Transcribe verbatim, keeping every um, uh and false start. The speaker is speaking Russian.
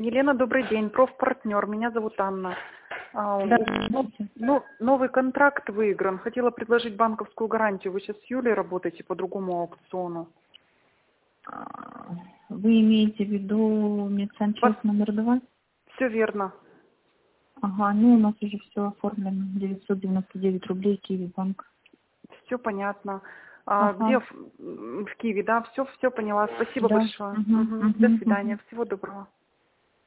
Елена, добрый день. Профпартнер. Меня зовут Анна. А, Да. ну, новый контракт выигран. Хотела предложить банковскую гарантию. Вы сейчас с Юлей работаете по другому аукциону. А, Вы имеете в виду медсанчасть номер два? Все верно. Ага, ну у нас уже все оформлено. девятьсот девяносто девять рублей, Киви банк. Все понятно. А, Ага. где в, в Киеве, да? Все, все поняла. Спасибо Да. большое. Угу, Мгм. угу, До свидания. угу. Всего доброго.